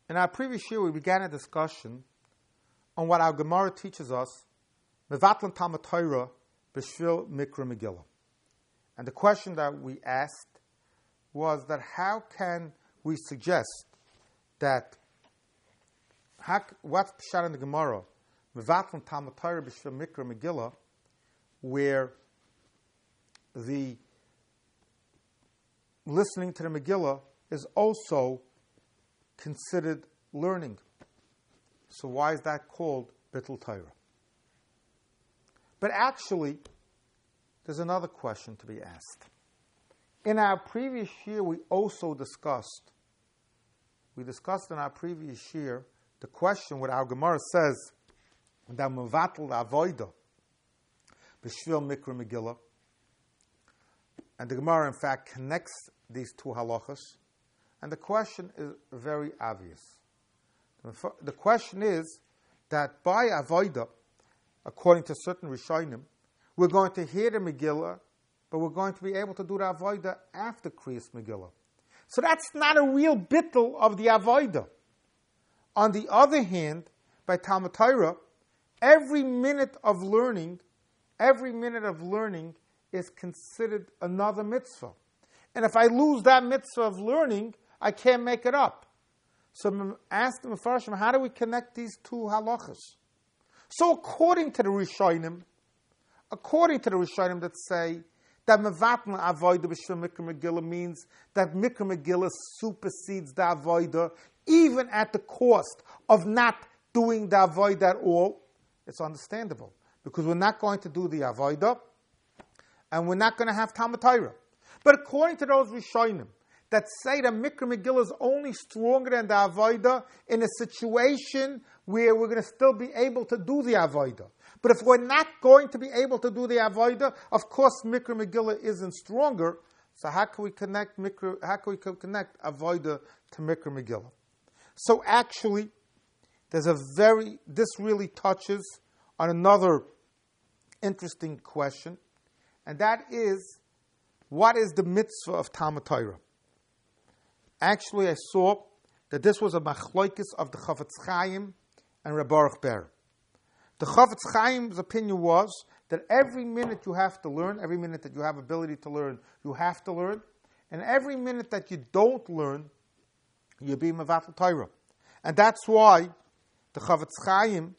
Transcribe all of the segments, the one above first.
In our previous year, we began a discussion on what our Gemara teaches us, Mevatlan Talmud Torah B'Shvil Mikra Megillah. And the question that we asked was that how can we suggest that, what's Pshat in the Gemara, Mevatlan Talmud Torah B'Shvil Mikra Megillah, where the listening to the Megillah is also considered learning. So why is that called Bittul Torah? But actually, there's another question to be asked. In our previous year, we discussed in our previous year the question what our Gemara says that Mevatel Avoida B'Shvil Mikra Megillah, and the Gemara in fact connects these two halachas, and the question is very obvious. The question is that by Avoida, according to certain Rishonim, we're going to hear the Megillah, but we're going to be able to do the Avoida after Kriyas Megillah. So that's not a real bittul of the Avoida. On the other hand, by Talmud Torah, every minute of learning is considered another mitzvah. And if I lose that mitzvah of learning, I can't make it up. So ask the Mefarshim, how do we connect these two halachas? So according to the Rishonim that say that Mevatlan Avoida B'Shvil Mikra Megillah means that Mikra Megillah supersedes the Avoida even at the cost of not doing the Avoida at all, it's understandable. Because we're not going to do the Avoida and we're not going to have Talmud Torah. But according to those Rishonim that say that Mikra Megillah is only stronger than the Avoida in a situation where we're going to still be able to do the Avoida. But if we're not going to be able to do the Avoida, of course Mikra Megillah isn't stronger. So how can we connect Avoida to Mikra Megillah? So actually, this really touches on another interesting question, and that is, what is the mitzvah of Talmud Torah? Actually, I saw that this was a machloikis of the Chafetz Chaim and Reb Baruch Ber. The Chafetz Chaim's opinion was that every minute you have to learn, every minute that you have ability to learn, you have to learn, and every minute that you don't learn, you're being Mevatel Torah. And that's why the Chafetz Chaim,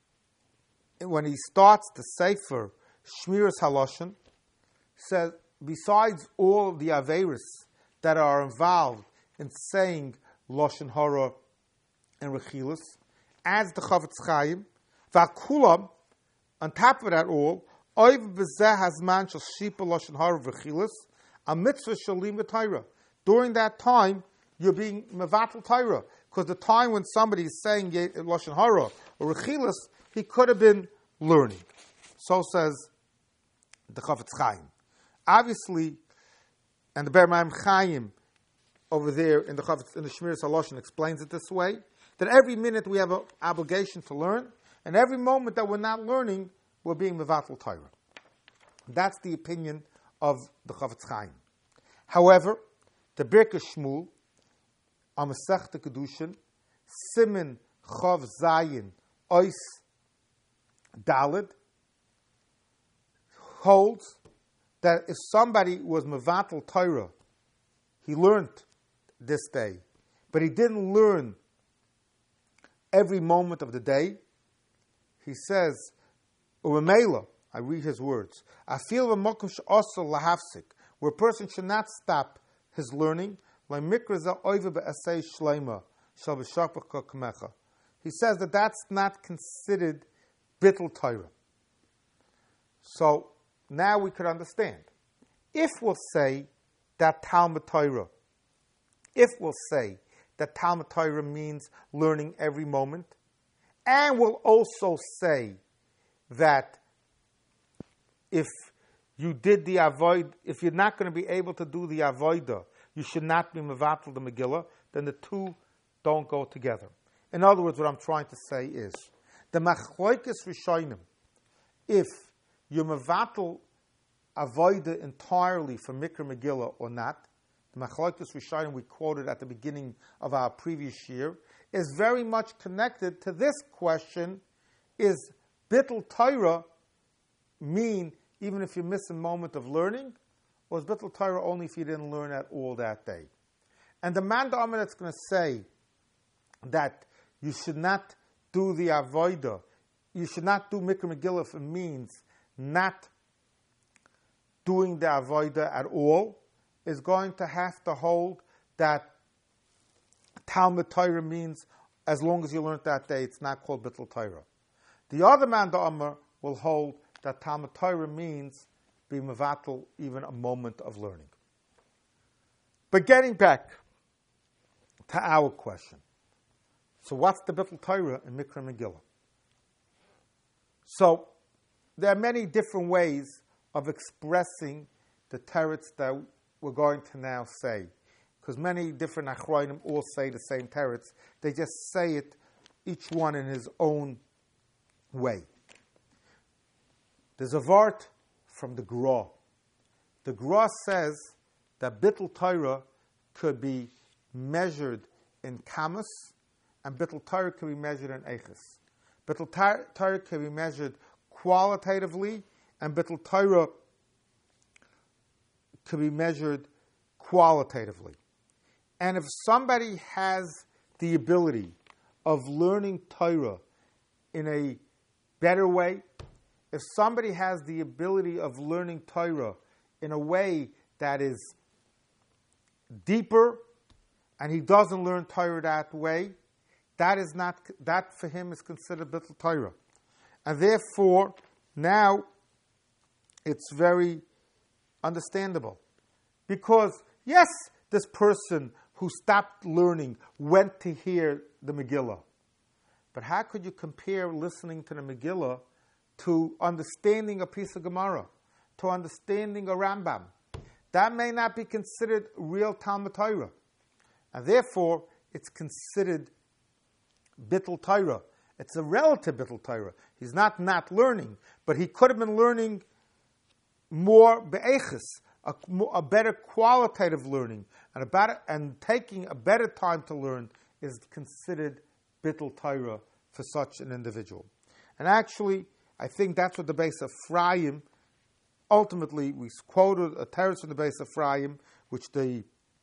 when he starts the Sefer Shmiras Haloshen, says, besides all the Averis that are involved in saying Lashon Hara and Rechilas, as the Chafetz Chaim, V'akulam, on top of that all, Oiv b'zeh hazman shel shipa Lashon Hara v'Rechilas, a mitzvah shalim v'Torah. During that time, you're being Mevatel Torah, because the time when somebody is saying Lashon Hara or Rechilas, he could have been learning. So says the Chafetz Chaim. Obviously, and the Ber Maim Chaim over there in the Shmiras Haloshen explains it this way, that every minute we have an obligation to learn, and every moment that we're not learning, we're being Mevatel Torah. That's the opinion of the Chafetz Chaim. However, the Birkas Shmuel, on Masechta Kedushin, Siman Chav Zayin Ois Daled, holds that if somebody was Mevatel Torah, he learned this day, but he didn't learn every moment of the day, he says, U'emela, I read his words, I feel v'mokum she'asel lahafsik, where a person should not stop his learning, like mikra zeh oive be'asei shleima, shal b'shakbach kamecha. He says that that's not considered Bittul Torah. So, now we could understand. If we'll say that Talmud Torah means learning every moment, and we'll also say that if you did the avoid, if you're not going to be able to do the avoida, you should not be mevatel the Megillah, then the two don't go together. In other words, what I'm trying to say is, the machloikis rishonim, if you're mevatel avoida entirely from Mikra Megillah or not, the the Machlokes Rishonim we quoted at the beginning of our previous year, is very much connected to this question: is Bittul Torah mean even if you miss a moment of learning, or is Bittul Torah only if you didn't learn at all that day? And the man Da'amah that's going to say that you should not do the Avodah, you should not do Mikra Megillah if it means not doing the Avodah at all, is going to have to hold that Talmud Torah means as long as you learned that day, it's not called Bittul Torah. The other man Da'amah will hold that Talmud Torah means be mevatel even a moment of learning. But getting back to our question. So what's the Bittul Torah in Mikra Megillah? So there are many different ways of expressing the teretz that we're going to now say. Because many different achronim all say the same teretz. They just say it, each one in his own way. There's a vart from the Gra. The Gra says that Bittul Torah could be measured in kamus, and Bittul Torah could be measured in eiches. Bittul Torah could be measured qualitatively, and Bittul Torah could be measured qualitatively. And if somebody has the ability of learning Torah in a better way, if somebody has the ability of learning Torah in a way that is deeper, and he doesn't learn Torah that way, that for him is considered Bittul Torah. And therefore, now it's very understandable. Because, yes, this person who stopped learning went to hear the Megillah. But how could you compare listening to the Megillah to understanding a piece of Gemara, to understanding a Rambam? That may not be considered real Talmud Torah. And therefore, it's considered Bittul Torah. It's a relative Bittul Torah. He's not learning, but he could have been learning more be'eches, a better qualitative learning, and taking a better time to learn is considered Bittul Torah for such an individual. And actually, I think that's what the base of Ephraim, ultimately, we quoted a teretz from the base of Ephraim, which the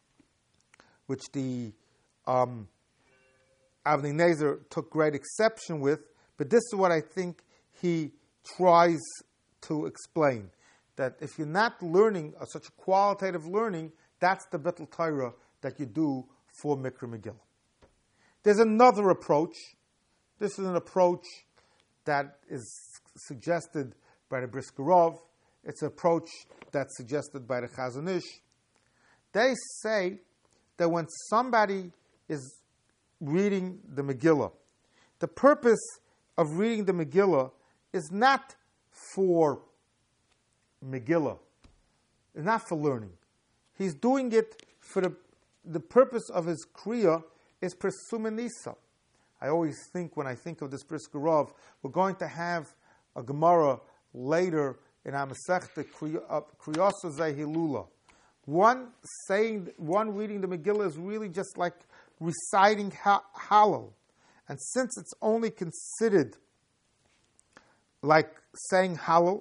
Avnei Nezer took great exception with, but this is what I think he tries to explain, that if you're not learning such a qualitative learning, that's the Bittul Torah that you do for Mikra Megillah. There's another approach. This is an approach that is suggested by the Brisker Rov. It's an approach that's suggested by the Chazon Ish. They say that when somebody is reading the Megillah, the purpose of reading the Megillah is not for Megillah. It's not for learning. He's doing it for the purpose of his Kriya is Persumenisa. I always think, when I think of this Brisker Rov, we're going to have a Gemara later in our Masechta Kriyasa Zehilula. One reading the Megillah is really just like reciting Hallel. And since it's only considered like saying Hallel,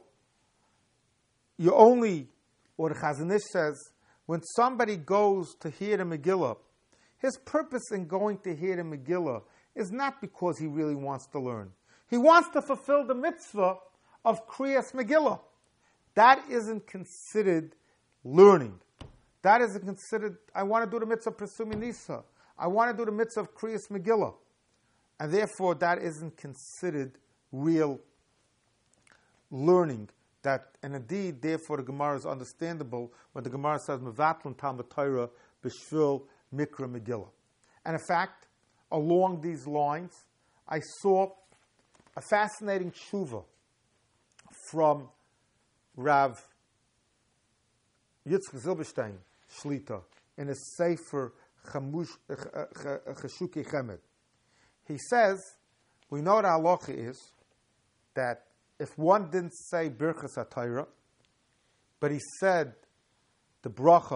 or the Chazon Ish says, when somebody goes to hear the Megillah, his purpose in going to hear the Megillah is not because he really wants to learn. He wants to fulfill the mitzvah of Kriyas Megillah. That isn't considered learning. That isn't considered, I want to do the mitzvah of Presumi Nisa. I want to do the mitzvah of Kriyas Megillah. And therefore, that isn't considered real learning. And indeed, therefore, the Gemara is understandable when the Gemara says, Mevatlin Talmud Torah b'shvil Mikra Megillah. And in fact, along these lines, I saw a fascinating tshuva from Rav Yitzchak Zilberstein Shlita in a Sefer Cheshuki Chemed. He says, we know the halacha is that if one didn't say Birchas HaTorah, but he said the bracha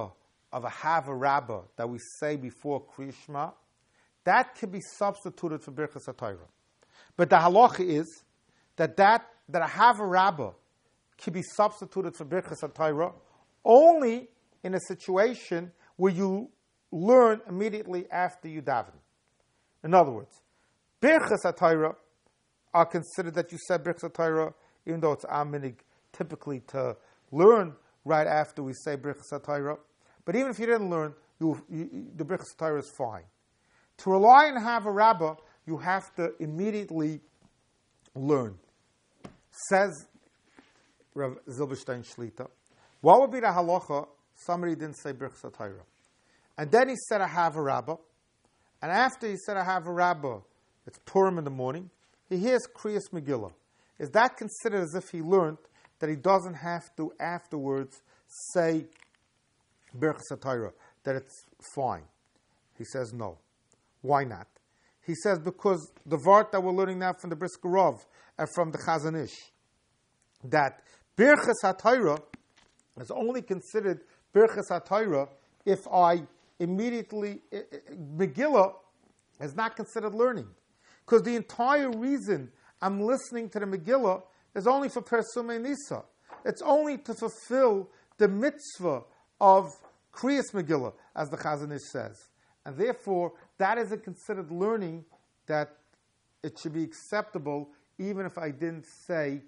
of a Hava Rabbah that we say before Kriya Shema, that can be substituted for Birchas HaTorah. But the halacha is that a Hava Rabbah can be substituted for Birchas HaTorah only in a situation where you learn immediately after you daven. In other words, Birchas HaTorah are considered that you said Birchas HaTorah, even though it's aminig typically to learn right after we say Birchas HaTorah. But even if you didn't learn, the Birchas HaTorah is fine. To rely on Hava Rabbah, you have to immediately learn. Says Rav Zilberstein Shlita, what would be the halacha? Somebody didn't say Birchas HaTorah. And then he said a Hava Rabbah. And after he said a Hava Rabbah, it's Purim in the morning, he hears Kriyas Megillah. Is that considered as if he learned that he doesn't have to afterwards say Birchas HaTorah, that it's fine? He says no. Why not? He says because the vart that we're learning now from the Brisker Rov and from the Chazon Ish, that Birchas HaTorah is only considered Birchas HaTorah if I immediately, Megillah is not considered learning. Because the entire reason I'm listening to the Megillah is only for Persumei Nisa. It's only to fulfill the mitzvah of Kriyas Megillah, as the Chazon Ish says. And therefore, that isn't considered learning, that it should be acceptable even if I didn't say,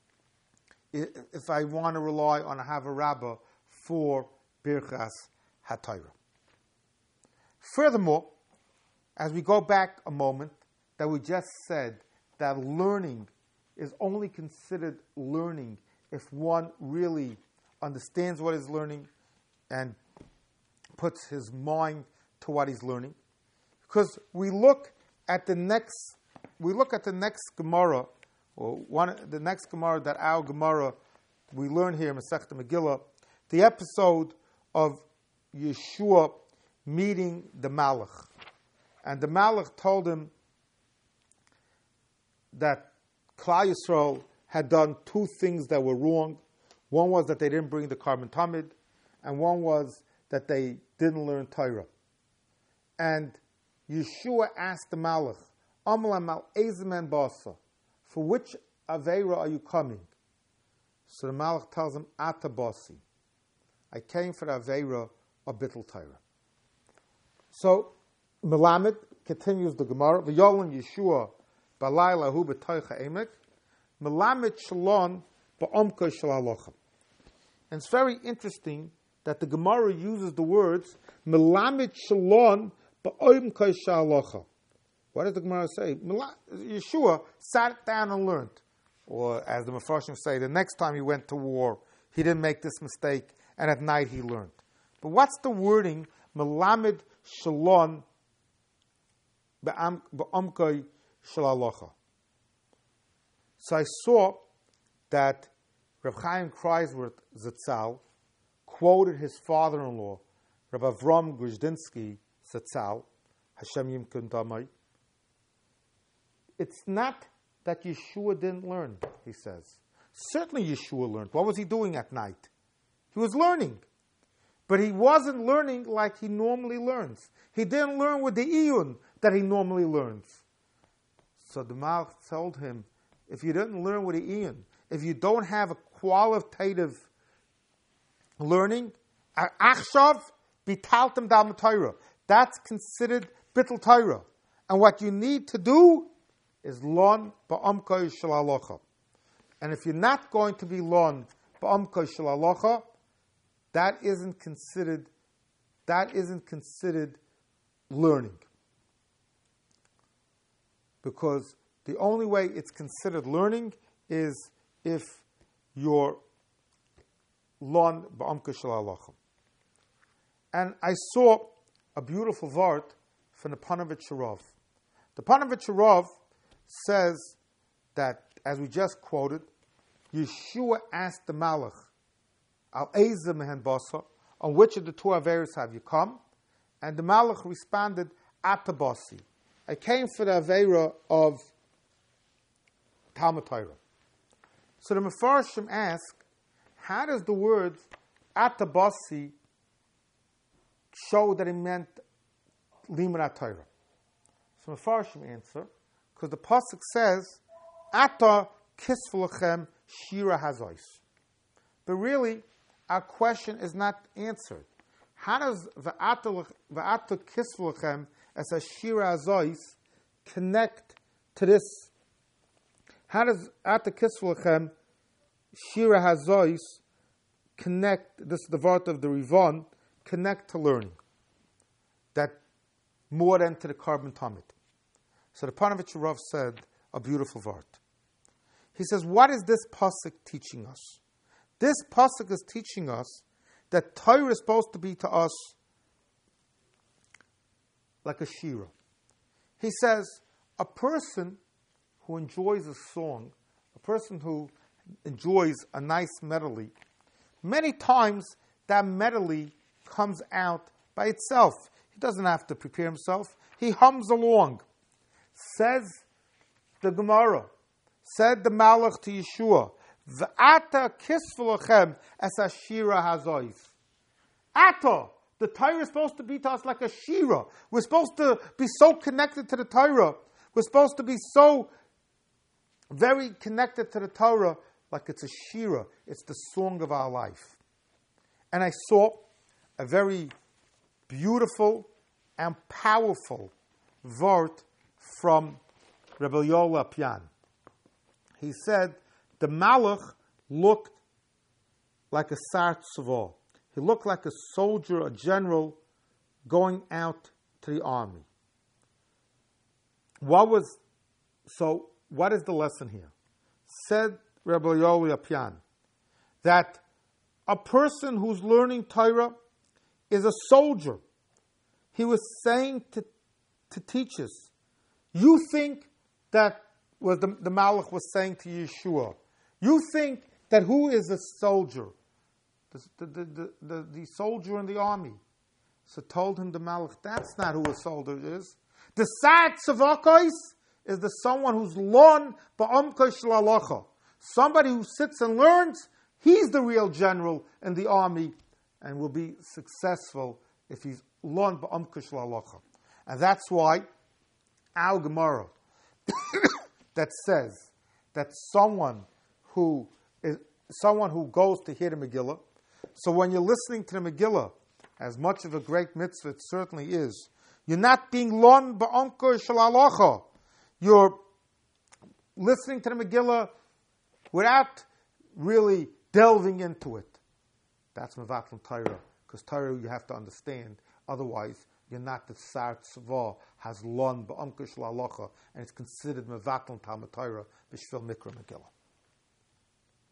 if I want to rely on a Hava Rabbah for Birchas HaTorah. Furthermore, as we go back a moment, that we just said that learning is only considered learning if one really understands what he's learning and puts his mind to what he's learning. Because we look at the next Gemara, or the next Gemara that our Gemara we learn here in Masechta Megillah, the episode of Yeshua meeting the Malach. And the Malach told him that Klal Yisrael had done two things that were wrong. One was that they didn't bring the Karban Tamid, and one was that they didn't learn Torah. And Yeshua asked the Malach, Amalam al Ezemen Basa, for which Aveira are you coming? So the Malach tells him, Ata Basi, I came for the Aveira of Bittul Torah. So Melamed continues the Gemara, V'yolim Yeshua Balayla hu b'toicha emek, Melamed Shalon ba'omka shalalocha. And it's very interesting that the Gemara uses the words Melamed Shalon ba'omka shalalocha. What does the Gemara say? Yeshua sat down and learned. Or as the Mefarshim say, the next time he went to war, he didn't make this mistake, and at night he learned. But what's the wording? Melamed Shalon ba'omka shalalocha. So I saw that Reb Chaim Kreiswirth Zatzal quoted his father-in-law, Reb Avram Gruzdinsky Zatzal, Hashem Yimkun Damai. It's not that Yeshua didn't learn, he says. Certainly Yeshua learned. What was he doing at night? He was learning. But he wasn't learning like he normally learns. He didn't learn with the iyun that he normally learns. So the Malach told him, if you didn't learn with the iyun, if you don't have a qualitative learning, achshav bitaltem dal Torah, that's considered bittul Torah. And what you need to do is lon ba'omkoi shalalocha. And if you're not going to be lon ba'omkoi shalalocha, that isn't considered learning. Because the only way it's considered learning is if you're lon ba'omkoi shalalocha. And I saw a beautiful vart from the Panovich Rav. The Panovich Rav says that, as we just quoted, Yeshua asked the Malach, Al Eza Mehen Basa, on which of the two Averis have you come? And the Malach responded, Atabasi, I came for the Avera of Talmud Torah. So the Mefarshim ask, how does the words Atabasi show that he meant Limud Torah? So Mefarshim answer, because the pasuk says, "Ata kisvu lechem shira hazois." But really, our question is not answered. How does va'ata kisvu lechem as a shira hazois connect to this? How does ata kisvu lechem shira hazois connect, this the vart of the Rivon, connect to learning? That more than to the carbon tamid. So the Panovich Rav said a beautiful vart. He says, what is this pasuk teaching us? This pasuk is teaching us that Torah is supposed to be to us like a shira. He says, a person who enjoys a song, a person who enjoys a nice melody, many times that melody comes out by itself. He doesn't have to prepare himself. He hums along. Says the Gemara, said the Malach to Yeshua, V'ata kisvu lechem as a shira hazois. Ata, the Torah is supposed to be to us like a shira. We're supposed to be so connected to the Torah. We're supposed to be so very connected to the Torah like it's a shira. It's the song of our life. And I saw a very beautiful and powerful vort from Rebbe Yoel Pian. He said the Malach looked like a Sar Tzavah. He looked like a soldier, a general, going out to the army. What is the lesson here? Said Rebbe Yoel Pian that a person who's learning Torah is a soldier. He was saying to teachers, you think that was the Malach was saying to Yeshua, you think that who is a soldier? The soldier in the army. So told him the Malach, that's not who a soldier is. The Sa'at Tzavakos is the someone who's lon ba'amka shlalacha. Somebody who sits and learns, he's the real general in the army and will be successful if he's lon ba'amka shlalacha. And that's why our Gemara that says that someone who goes to hear the Megillah. So when you're listening to the Megillah, as much of a great mitzvah it certainly is, you're not being lon ba'amka shlalacha. You're listening to the Megillah without really delving into it. That's mevatlan Torah, because Torah you have to understand. Otherwise, you're not the Sar Tzavah has lon ba'amka shlalacha, and it's considered mevatlan Talmud Torah b'shvil mikra Megillah.